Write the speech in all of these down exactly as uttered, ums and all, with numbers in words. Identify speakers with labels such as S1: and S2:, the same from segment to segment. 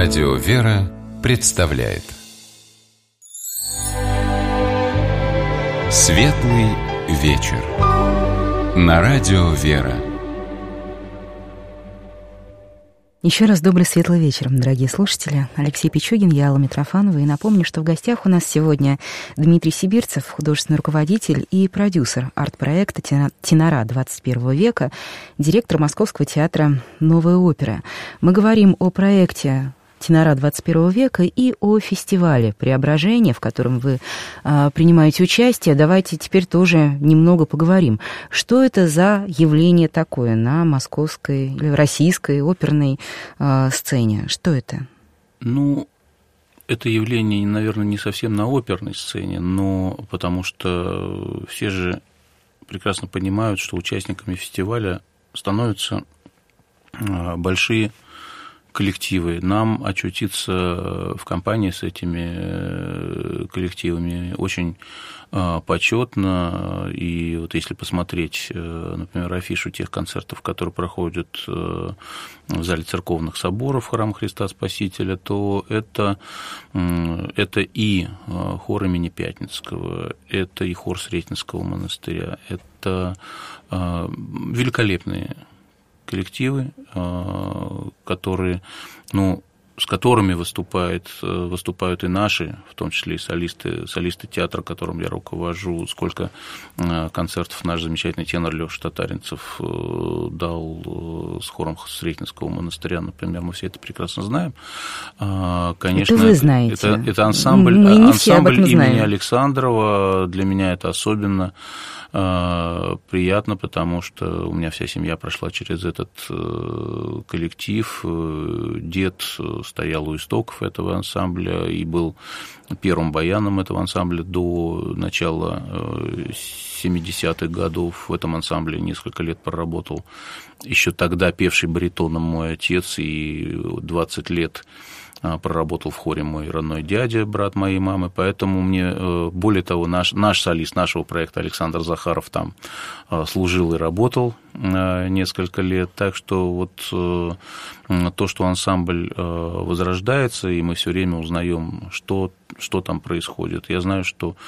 S1: Радио «Вера» представляет Светлый вечер на Радио «Вера».
S2: Еще раз добрый светлый вечер, дорогие слушатели. Алексей Пичугин, я Алла Митрофанова. И напомню, что в гостях у нас сегодня Дмитрий Сибирцев, художественный руководитель и продюсер арт-проекта «Тенора двадцать первого века», директор Московского театра «Новая опера». Мы говорим о проекте «Тенора двадцать первого века» и о фестивале «Преображение», в котором вы а, принимаете участие. Давайте теперь тоже немного поговорим. Что это за явление такое на московской или российской оперной а, сцене? Что это?
S3: Ну, это явление, наверное, не совсем на оперной сцене, но потому что все же прекрасно понимают, что участниками фестиваля становятся большие коллективы. Нам очутиться в компании с этими коллективами очень почетно. И вот если посмотреть, например, афишу тех концертов, которые проходят в зале церковных соборов храма Христа Спасителя, то это, это и хор имени Пятницкого, это и хор Сретенского монастыря, это великолепные коллективы, которые, ну, с которыми выступает, выступают и наши, в том числе и солисты, солисты театра, которым я руковожу. Сколько концертов наш замечательный тенор Лёша Татаринцев дал с хором Сретенского монастыря, например, мы все это прекрасно знаем. Конечно,
S2: это вы знаете.
S3: Это, это ансамбль, ансамбль имени Александрова. Для меня это особенно приятно, потому что у меня вся семья прошла через этот коллектив. Дед стоял у истоков этого ансамбля и был первым баяном этого ансамбля до начала семидесятых годов. В этом ансамбле несколько лет проработал еще тогда певший баритоном мой отец, и двадцать лет проработал в хоре мой родной дядя, брат моей мамы, поэтому мне, более того, наш, наш солист нашего проекта Александр Захаров там служил и работал несколько лет, так что вот то, что ансамбль возрождается, и мы все время узнаем, что, что там происходит. Я знаю, что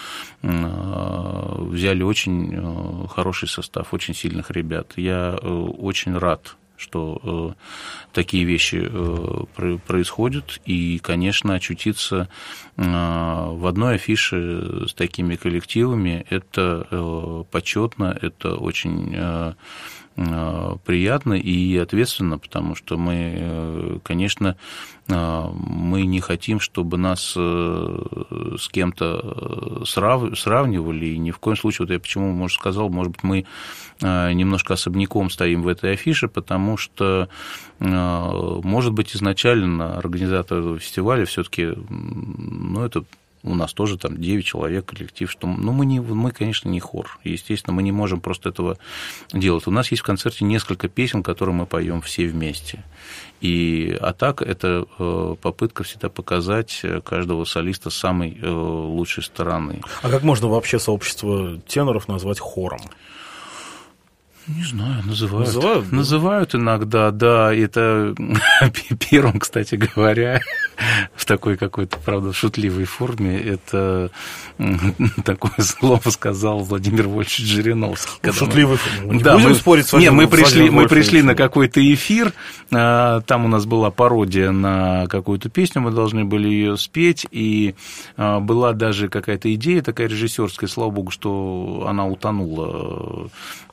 S3: взяли очень хороший состав, очень сильных ребят. Я очень рад, что э, такие вещи э, происходят, и, конечно, очутиться э, в одной афише с такими коллективами – это э, почетно, это очень э, э, приятно и ответственно, потому что мы, э, конечно, э, мы не хотим, чтобы нас э, с кем-то срав, сравнивали, и ни в коем случае, вот я почему, может, сказал, может быть, мы немножко особняком стоим в этой афише, потому что, может быть, изначально организатор этого фестиваля все-таки, ну, это у нас тоже там девять человек коллектив, что, ну, мы, не, мы, конечно, не хор, естественно, мы не можем просто этого делать. У нас есть в концерте несколько песен, которые мы поем все вместе. И, а так, это попытка всегда показать каждого солиста с самой лучшей стороны.
S4: А как можно вообще сообщество теноров назвать хором?
S3: Не знаю, называют.
S4: Называют,
S3: называют иногда, да. Это первым, кстати говоря, в такой какой-то, правда, шутливой форме, это такое слово сказал Владимир Вольфович Жириновский.
S4: В шутливой форме. Не
S3: да,
S4: будем
S3: мы,
S4: спорить с вами.
S3: Не, мы пришли, мы пришли на какой-то эфир, там у нас была пародия на какую-то песню, мы должны были ее спеть, и была даже какая-то идея такая режиссерская, слава богу, что она утонула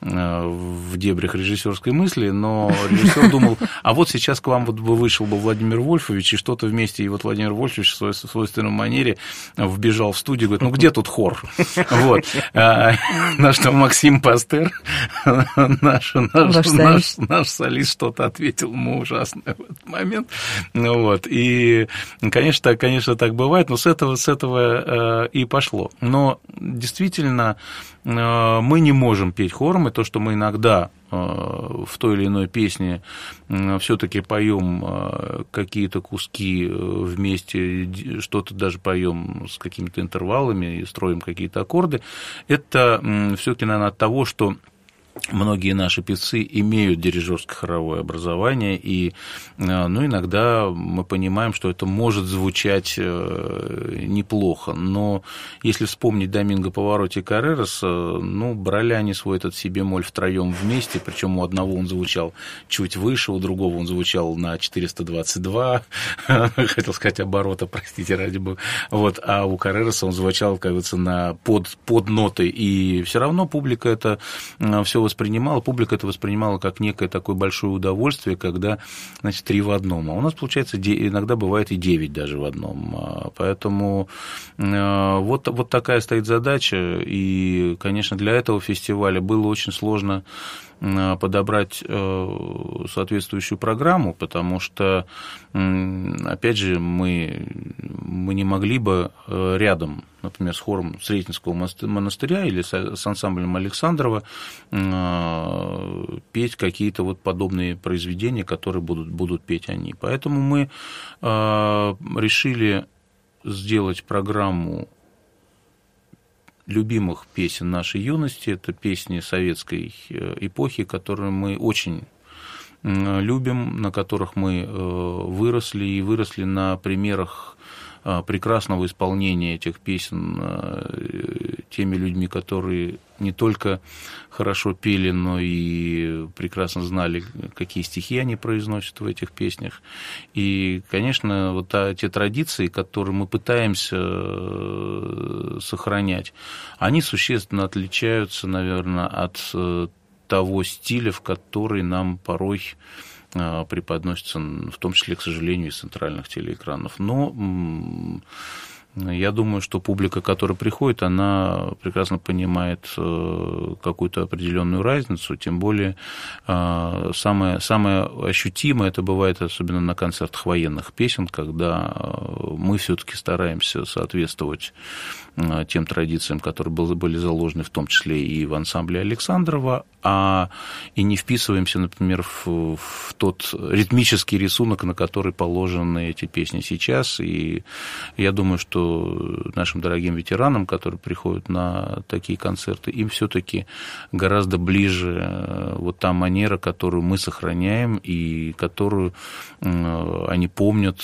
S3: в дебрях режиссерской мысли, но режиссер думал, а вот сейчас к вам вот бы вышел бы Владимир Вольфович и что-то вместе, и вот Владимир Вольфович в своей свойственной манере вбежал в студию и говорит, ну где тут хор? Вот. На что Максим Пастер, наш, наш, наш, наш солист, что-то ответил ему ужасное в этот момент. Вот. И, конечно, конечно, так бывает, но с этого, с этого и пошло. Но действительно, мы не можем петь хором, и то, что мы иногда в той или иной песне все-таки поем какие-то куски вместе, что-то даже поем с какими-то интервалами и строим какие-то аккорды, это все-таки, наверное, от того, что Многие наши певцы имеют дирижерско-хоровое образование, и ну, иногда мы понимаем, что это может звучать неплохо, но если вспомнить Доминго Паваротти и Каррерас, ну, брали они свой этот си бемоль втроем вместе, причем у одного он звучал чуть выше, у другого он звучал на четыреста двадцать два, хотел сказать оборота, простите, ради бога, вот, а у Каррераса он звучал, как говорится, на под, под ноты, и все равно публика это все воспринимала, публика это воспринимала как некое такое большое удовольствие, когда, значит, три в одном. А у нас, получается, иногда бывает и девять даже в одном. Поэтому вот, вот такая стоит задача. И, конечно, для этого фестиваля было очень сложно подобрать соответствующую программу, потому что, опять же, мы, мы не могли бы рядом, например, с хором Сретенского монастыря или с ансамблем Александрова петь какие-то вот подобные произведения, которые будут, будут петь они. Поэтому мы решили сделать программу любимых песен нашей юности. Это песни советской эпохи, которые мы очень любим, на которых мы выросли, и выросли на примерах прекрасного исполнения этих песен теми людьми, которые не только хорошо пели, но и прекрасно знали, какие стихи они произносят в этих песнях. И, конечно, вот те традиции, которые мы пытаемся сохранять, они существенно отличаются, наверное, от того стиля, в который нам порой преподносится, в том числе, к сожалению, из центральных телеэкранов. Но я думаю, что публика, которая приходит, она прекрасно понимает какую-то определенную разницу, тем более самое, самое ощутимое это бывает особенно на концертах военных песен, когда мы все-таки стараемся соответствовать тем традициям, которые были заложены в том числе и в ансамбле Александрова, а и не вписываемся, например, в, в тот ритмический рисунок, на который положены эти песни сейчас. И я думаю, что нашим дорогим ветеранам, которые приходят на такие концерты, им все-таки гораздо ближе вот та манера, которую мы сохраняем и которую они помнят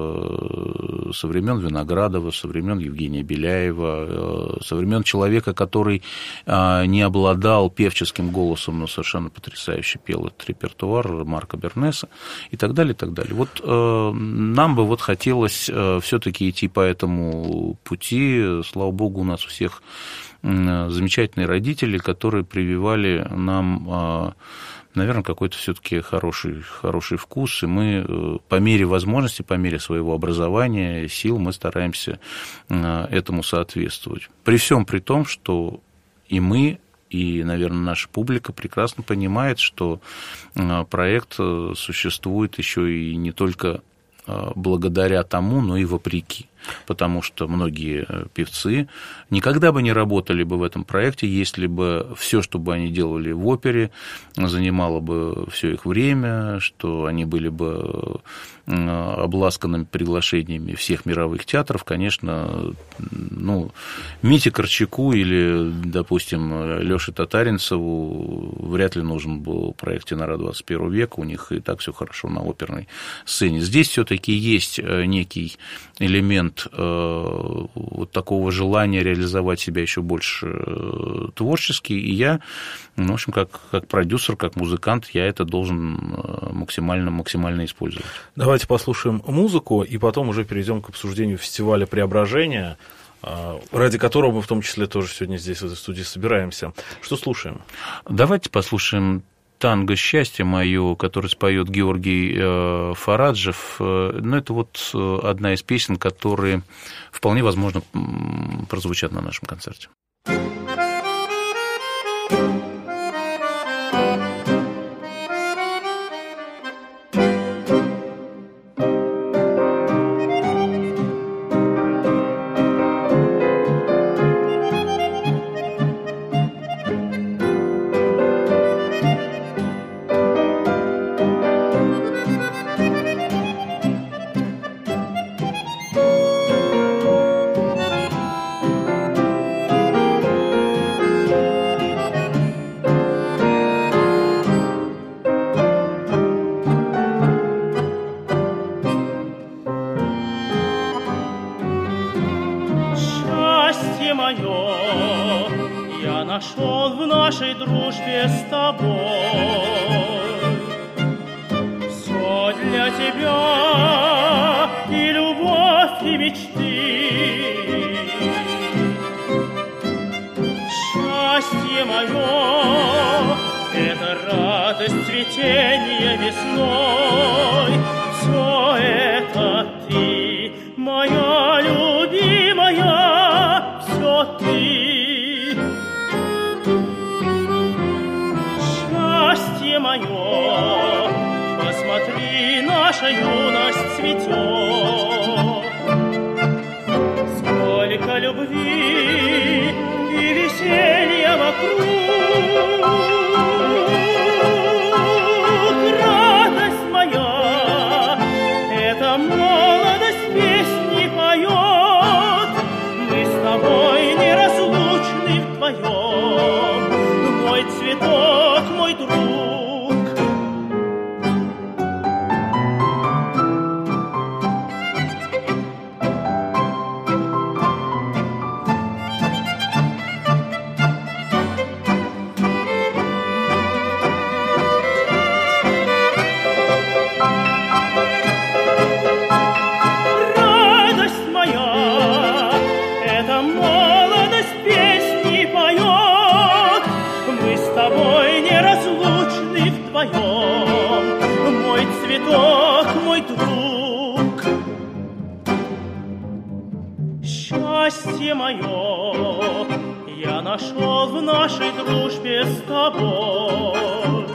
S3: со времен Виноградова, со времен Евгения Беляева, со времен человека, который не обладал певческим голосом, но совершенно потрясающе пел этот репертуар, Марка Бернеса и так далее, и так далее. Вот нам бы вот хотелось все-таки идти по этому пути. Слава богу, у нас у всех замечательные родители, которые прививали нам, наверное, какой-то все-таки хороший, хороший вкус, и мы по мере возможности, по мере своего образования, сил, мы стараемся этому соответствовать. При всем при том, что и мы, и, наверное, наша публика прекрасно понимает, что проект существует еще и не только благодаря тому, но и вопреки. Потому что многие певцы никогда бы не работали бы в этом проекте, если бы все, что бы они делали в опере, занимало бы все их время, что они были бы обласканными приглашениями всех мировых театров. Конечно, ну, Мите Корчаку или, допустим, Лёше Татаринцеву вряд ли нужен был проект «Тенора двадцать первого века», у них и так все хорошо на оперной сцене. Здесь все-таки есть некий элемент вот такого желания реализовать себя еще больше творчески, и я, в общем, как, как продюсер, как музыкант, я это должен максимально, максимально использовать.
S4: Давайте послушаем музыку, и потом уже перейдем к обсуждению фестиваля «Преображение», ради которого мы в том числе тоже сегодня здесь, в этой студии, собираемся. Что слушаем? Давайте послушаем
S3: «Танго счастье мое», который споет Георгий Фараджев. Ну, это вот одна из песен, которые вполне возможно прозвучат на нашем концерте.
S5: нашей дружбе с тобой. Все для тебя и любовь, и мечты. Счастье мое — это радость цветения весной. Все это ты, моя любимая, все ты. Счастье мое, посмотри, наша юность цветет. Сколько любви и веселья вокруг. Радость моя, эта молодость песни поет. Мы с тобой неразлучны вдвоем, мой цветок, мой друг. Мой цветок, мой друг. Счастье мое я нашел в нашей дружбе с тобой.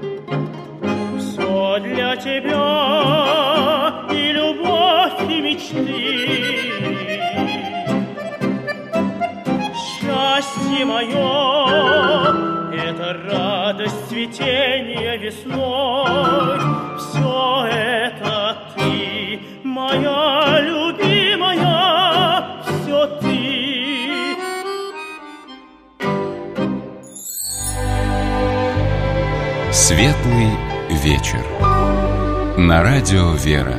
S5: Все для тебя и любовь, и мечты. Счастье мое — это радость цветения весной. Все это ты, моя любимая, все ты.
S1: Светлый вечер. На радио «Вера».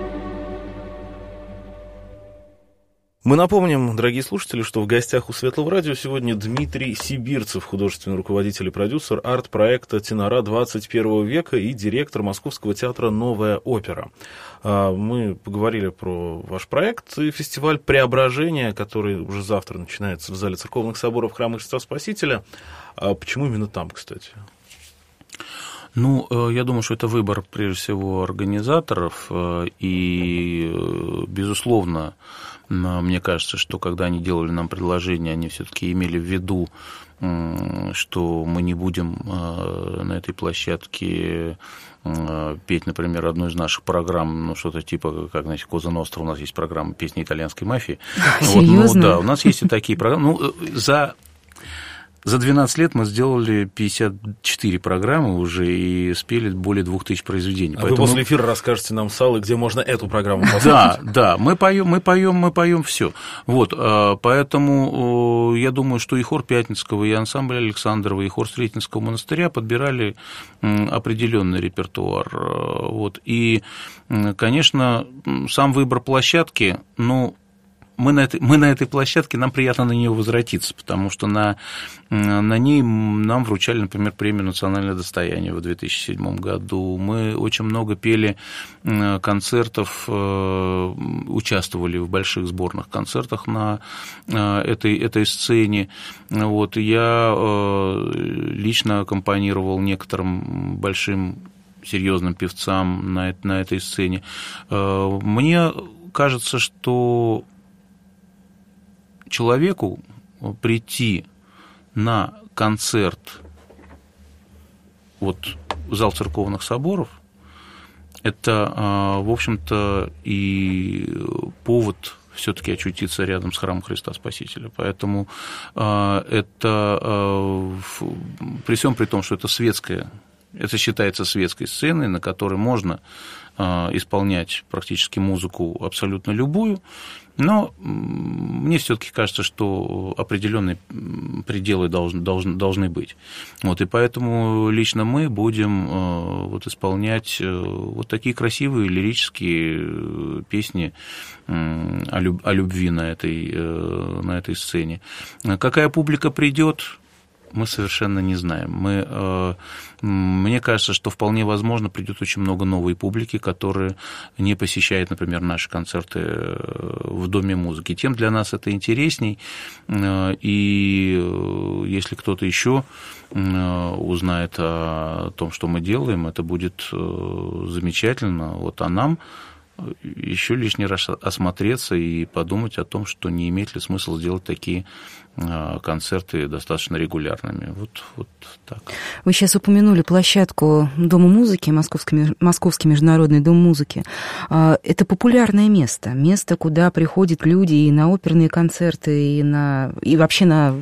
S4: Мы напомним, дорогие слушатели, что в гостях у Светлого радио сегодня Дмитрий Сибирцев, художественный руководитель и продюсер арт-проекта «Тенора двадцать первого века» и директор Московского театра «Новая опера». Мы поговорили про ваш проект и фестиваль «Преображение», который уже завтра начинается в зале церковных соборов Храма Христа Спасителя. Почему именно там, кстати?
S3: Ну, я думаю, что это выбор, прежде всего, организаторов, и, безусловно, мне кажется, что когда они делали нам предложение, они все-таки имели в виду, что мы не будем на этой площадке петь, например, одну из наших программ, ну, что-то типа, как, значит, Коза Ностра, у нас есть программа «Песни итальянской мафии». Вот, ну, да, у нас есть и такие программы. Ну, за... За двенадцать лет мы сделали пятьдесят четыре программы уже и спели более двух тысяч произведений.
S4: А поэтому... вы после эфира расскажете нам, Салы, где можно эту программу послушать.
S3: Да, да, мы поем, мы поем, мы поем все. Вот, поэтому я думаю, что и хор Пятницкого, и ансамбль Александрова, и хор Сретенского монастыря подбирали определенный репертуар. Вот, и, конечно, сам выбор площадки, ну, Мы на, этой, мы на этой площадке, нам приятно на нее возвратиться, потому что на, на ней нам вручали, например, премию «Национальное достояние» в две тысячи седьмом году. Мы очень много пели концертов, участвовали в больших сборных концертах на этой, этой сцене. Вот, я лично аккомпанировал некоторым большим серьезным певцам на, на этой сцене. Мне кажется, что человеку прийти на концерт вот, в зал церковных соборов, это, в общем-то, и повод все-таки очутиться рядом с храмом Христа Спасителя. Поэтому это, при всем при том, что это светская, это считается светской сценой, на которой можно исполнять практически музыку абсолютно любую, но мне все-таки кажется, что определенные пределы должны, должны, должны быть. Вот, и поэтому лично мы будем вот, исполнять вот такие красивые лирические песни о, люб, о любви на этой, на этой сцене. Какая публика придет? мы совершенно не знаем. Мы, мне кажется, что вполне возможно придет очень много новой публики, которая не посещает, например, наши концерты в Доме музыки. Тем для нас это интересней, и если кто-то еще узнает о том, что мы делаем, это будет замечательно. Вот, а нам еще лишний раз осмотреться и подумать о том, что не имеет ли смысла сделать такие концерты достаточно регулярными. Вот, вот так.
S2: Вы сейчас упомянули площадку Дома музыки, Московский, Московский международный дом музыки. Это популярное место, место, куда приходят люди и на оперные концерты, и, на, и вообще на,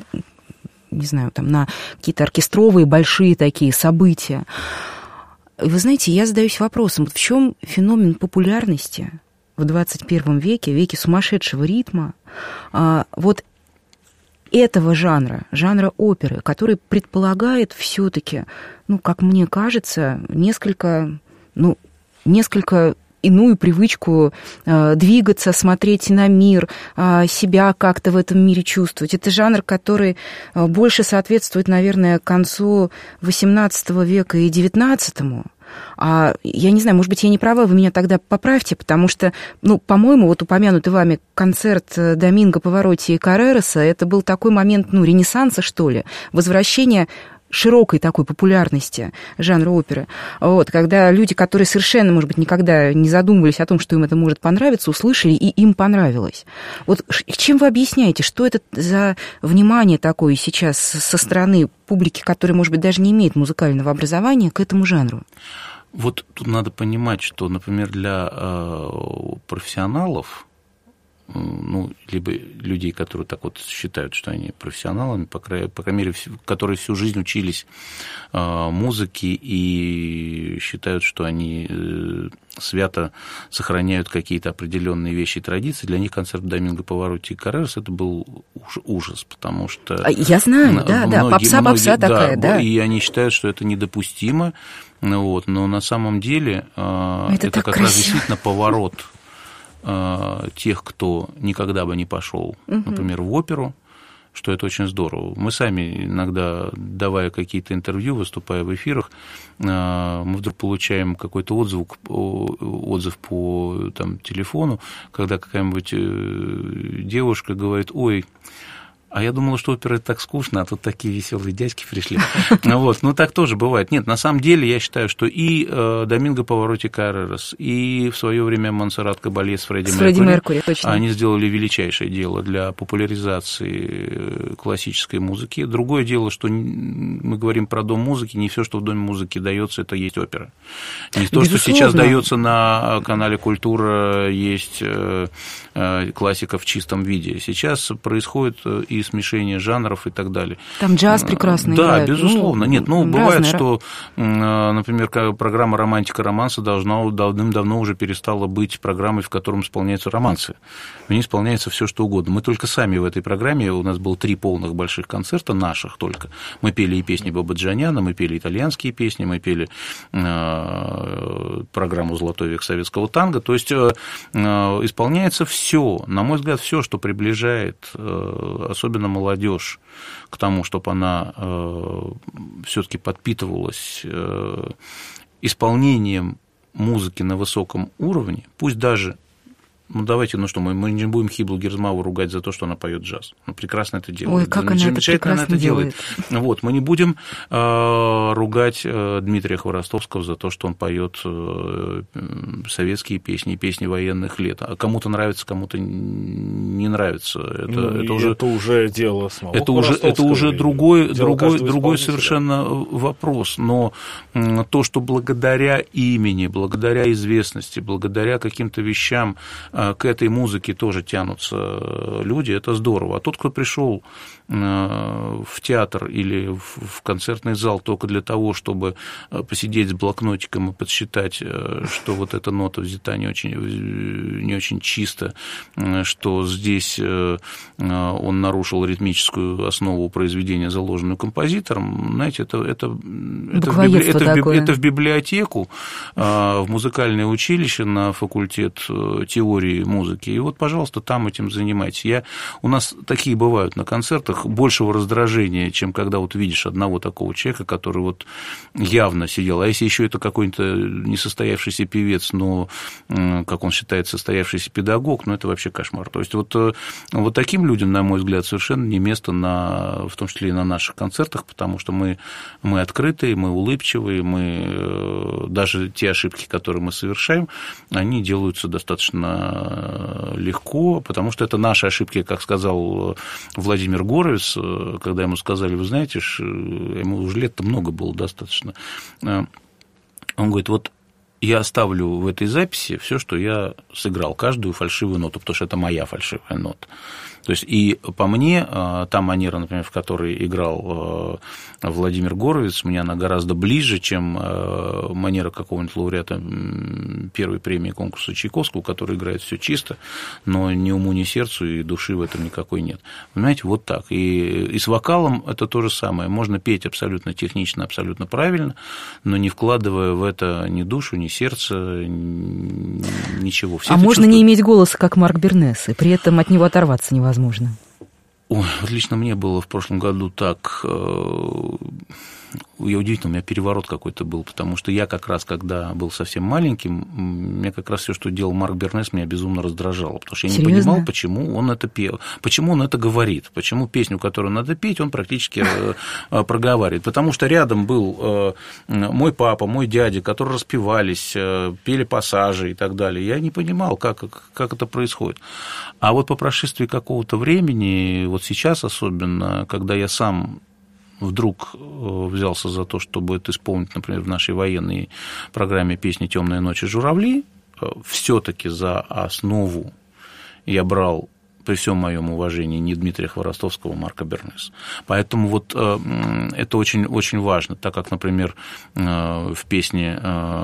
S2: не знаю, там, на какие-то оркестровые большие такие события. И вы знаете, я задаюсь вопросом, в чем феномен популярности в двадцать первом веке, веке сумасшедшего ритма, вот этого жанра, жанра оперы, который предполагает все-таки, ну, как мне кажется, несколько, ну, несколько иную привычку э, двигаться, смотреть на мир, э, себя как-то в этом мире чувствовать. Это жанр, который э, больше соответствует, наверное, концу восемнадцатого века и девятнадцатому. А я не знаю, может быть, я не права, вы меня тогда поправьте, потому что, ну, по-моему, вот упомянутый вами концерт Доминго Паваротти и Карререса, это был такой момент, ну, ренессанса, что ли, возвращения широкой такой популярности жанра оперы. Вот, когда люди, которые совершенно, может быть, никогда не задумывались о том, что им это может понравиться, услышали, и им понравилось. Вот чем вы объясняете, что это за внимание такое сейчас со стороны публики, которая, может быть, даже не имеет музыкального образования, к этому жанру?
S3: Вот тут надо понимать, что, например, для э, профессионалов, ну, либо людей, которые так вот считают, что они профессионалами, по крайней, по крайней мере, которые всю жизнь учились э, музыке и считают, что они э, свято сохраняют какие-то определенные вещи и традиции, для них концерт Доминго Паваротти и Карререс это был ужас, потому что...
S2: Я знаю, да, да, попса-попса такая, да.
S3: И они считают, что это недопустимо, вот, но на самом деле э, это, это как красиво. Раз действительно поворот тех, кто никогда бы не пошел, например, в оперу, что это очень здорово. Мы сами иногда, давая какие-то интервью, выступая в эфирах, мы вдруг получаем какой-то отзыв, отзыв по там, телефону, когда какая-нибудь девушка говорит: ой, а я думала, что опера это так скучно, а тут такие веселые дядьки пришли. Вот. Ну, так тоже бывает. Нет, на самом деле, я считаю, что и э, Доминго Паваротти Карререс, и в свое время Монсеррат Кабалье с Фредди Меркьюри, Меркьюри точно. Они сделали величайшее дело для популяризации классической музыки. Другое дело, что мы говорим про Дом музыки, не все, что в Доме музыки дается, это есть опера. Не то, что сейчас дается на канале «Культура», есть классика в чистом виде. Сейчас происходит и смешение жанров и так далее.
S2: Там джаз прекрасный
S3: да,
S2: играет.
S3: Да, безусловно.
S2: Ну,
S3: Нет, ну, бывает, что, например, программа «Романтика романса» должна, давным-давно уже перестала быть программой, в котором исполняются романсы. В ней исполняется все что угодно. Мы только сами в этой программе, у нас было три полных больших концерта, наших только. Мы пели и песни Бабаджаняна, мы пели итальянские песни, мы пели э, программу «Золотой век советского танго». То есть э, исполняется все, на мой взгляд, все, что приближает э, особенно молодежь к тому, чтобы она э, все-таки подпитывалась э, исполнением музыки на высоком уровне, пусть даже, ну давайте, ну что, мы, мы не будем Хиблу Герзмаву ругать за то, что она поет джаз. Ну, прекрасно это делает.
S2: Ой, как она это прекрасно это делает.
S3: Вот, мы не будем э, ругать э, Дмитрия Хворостовского за то, что он поет э, советские песни, песни военных лет. А кому-то нравится, кому-то не нравится. Это,
S4: ну,
S3: это, уже,
S4: это уже дело самого
S3: это уже, это уже другой, другой, другой совершенно вопрос. Но то, что благодаря имени, благодаря известности, благодаря каким-то вещам к этой музыке тоже тянутся люди, это здорово. А тот, кто пришел в театр или в концертный зал только для того, чтобы посидеть с блокнотиком и подсчитать, что вот эта нота взята не очень, не очень чисто, что здесь он нарушил ритмическую основу произведения, заложенную композитором, знаете, это, это, это, в, библи... это, в, это в библиотеку, в музыкальное училище, на факультет теории истории музыки. И вот, пожалуйста, там этим занимайтесь. Я, у нас такие бывают на концертах, большего раздражения, чем когда вот видишь одного такого человека, который вот явно сидел. А если еще это какой-то несостоявшийся певец, но, как он считает, состоявшийся педагог, ну, это вообще кошмар. То есть вот, вот таким людям, на мой взгляд, совершенно не место, на, в том числе и на наших концертах, потому что мы, мы открытые, мы улыбчивые, мы даже те ошибки, которые мы совершаем, они делаются достаточно легко, потому что это наши ошибки, как сказал Владимир Горовец, когда ему сказали, вы знаете, ему уже лет-то много было достаточно, он говорит, вот я оставлю в этой записи все, что я сыграл, каждую фальшивую ноту, потому что это моя фальшивая нота. То есть, и по мне, та манера, например, в которой играл Владимир Горовец, мне она гораздо ближе, чем манера какого-нибудь лауреата первой премии конкурса Чайковского, который играет все чисто, но ни уму, ни сердцу, и души в этом никакой нет. Понимаете, вот так. И, и с вокалом это то же самое. Можно петь абсолютно технично, абсолютно правильно, но не вкладывая в это ни душу, ни сердце, ничего. Все
S2: а можно
S3: чувствуют.
S2: Не иметь голоса, как Марк Бернес, и при этом от него оторваться невозможно. Возможно.
S3: Ой, вот лично мне было в прошлом году так... Я удивительно, у меня переворот какой-то был, потому что я как раз, когда был совсем маленьким, меня как раз все, что делал Марк Бернес, меня безумно раздражало, потому что я
S2: Серьезно?
S3: не понимал, почему он это пел, почему он это говорит, почему песню, которую надо петь, он практически проговаривает, потому что рядом был мой папа, мой дядя, которые распевались, пели пассажи и так далее, я не понимал, как, как это происходит. А вот по прошествии какого-то времени, вот сейчас особенно, когда я сам вдруг взялся за то, чтобы это исполнить, например, в нашей военной программе песни «Темные ночи, журавли», все-таки за основу я брал, при всем моем уважении, не Дмитрия Хворостовского, а Марка Бернеса. Поэтому вот это очень, очень важно, так как, например, в песне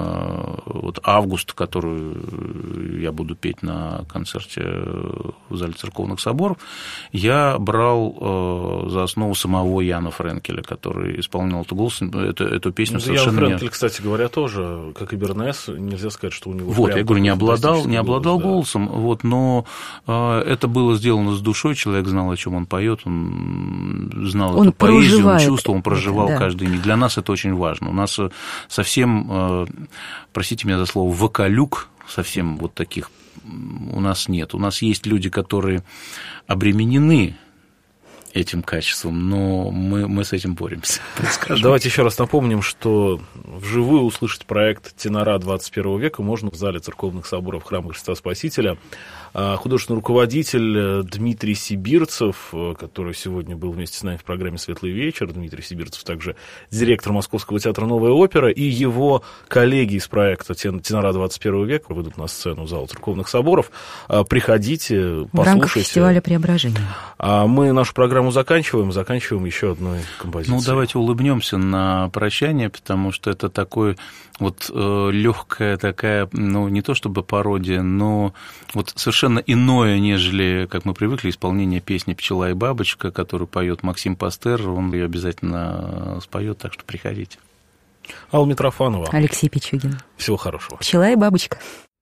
S3: вот «Август», которую я буду петь на концерте в зале церковных соборов, я брал за основу самого Яна Френкеля, который исполнял эту, голос, эту, эту песню ну, совершенно...
S4: Ян Френкель, кстати говоря, тоже, как и Бернес, нельзя сказать, что у него...
S3: Вот, я говорю, не обладал, не обладал голос, голосом, да. Вот, но это было сделано с душой, человек знал, о чем он поет, он знал он эту поэзию, он чувствовал, он проживал это, да. Каждый миг. Для нас это очень важно. У нас совсем, простите меня за слово, вокалюк, совсем вот таких у нас нет. У нас есть люди, которые обременены этим качеством, но мы, мы с этим боремся.
S4: Давайте еще раз напомним, что вживую услышать проект «Тенора двадцать первого века» можно в зале церковных соборов Храма Христа Спасителя. Художественный руководитель Дмитрий Сибирцев, который сегодня был вместе с нами в программе «Светлый вечер», Дмитрий Сибирцев также директор Московского театра «Новая опера», и его коллеги из проекта «Тенора двадцать первого века» выйдут на сцену в зал церковных соборов. Приходите, послушайте. В рамках
S2: фестиваля «Преображение».
S4: А мы нашу программу заканчиваем, заканчиваем еще одной композицией.
S3: Ну, давайте улыбнемся на прощание, потому что это такой вот э, легкая такая, ну, не то чтобы пародия, но вот совершенно иное, нежели, как мы привыкли, исполнение песни «Пчела и бабочка», которую поет Максим Пастер, он ее обязательно споет, так что приходите.
S4: Алла Митрофанова.
S2: Алексей Пичугин.
S4: Всего хорошего.
S2: «Пчела и бабочка».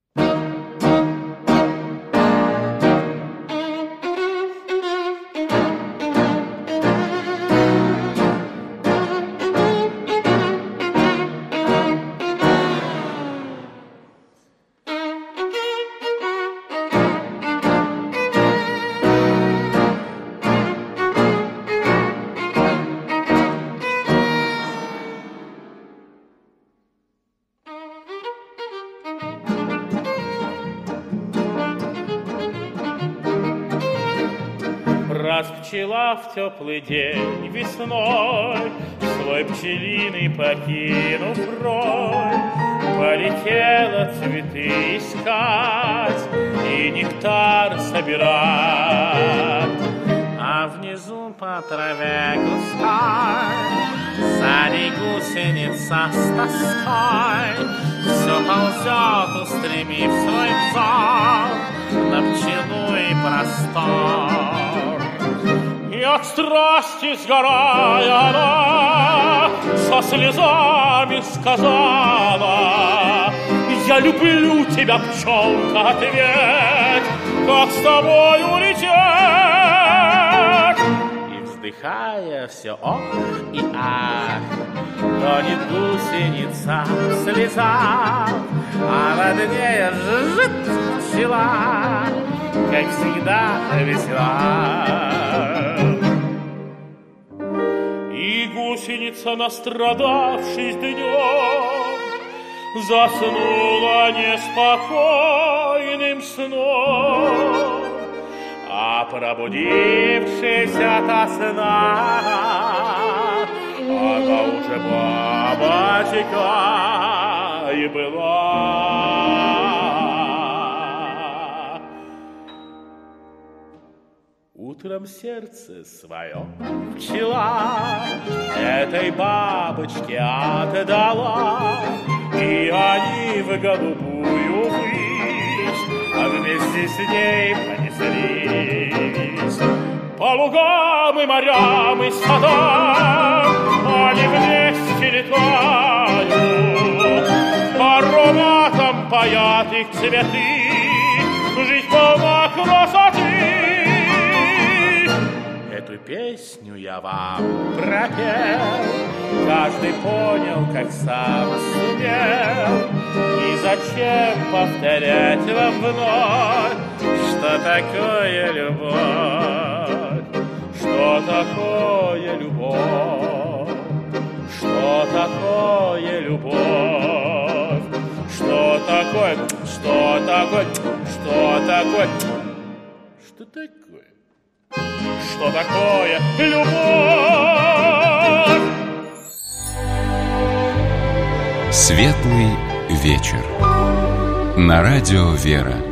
S5: Пчела в теплый день весной, свой пчелиный покинув рой, полетела цветы искать и нектар собирать. А внизу по траве густой сзади гусеница с тоской все ползет, устремив свой взор на пчелу и простор. И от страсти сгорая она со слезами сказала: я Я люблю тебя, пчелка, ответь, как с тобой улететь. И вздыхая все ох и ах, тонет гусеница в слезах, а над ней жжет пчела, как всегда весела. И гусеница, настрадавшись днем, заснула неспокойным сном, а пробудившись ото сна, она уже бабочка и была. Утром сердце свое пчела этой бабочке отдала, и они в голубую высь, а вместе с ней понеслись. По лугам и морям и садам они вместе летают, ароматом паят их цветы, жизнь полна красоты. Эту песню я вам пропел, каждый понял, как сам сумел. И зачем повторять вам вновь, что такое любовь, что такое любовь, что такое любовь, что такое, что такое, что такое, что такое. Что такое любовь?
S1: Светлый вечер. На радио «Вера».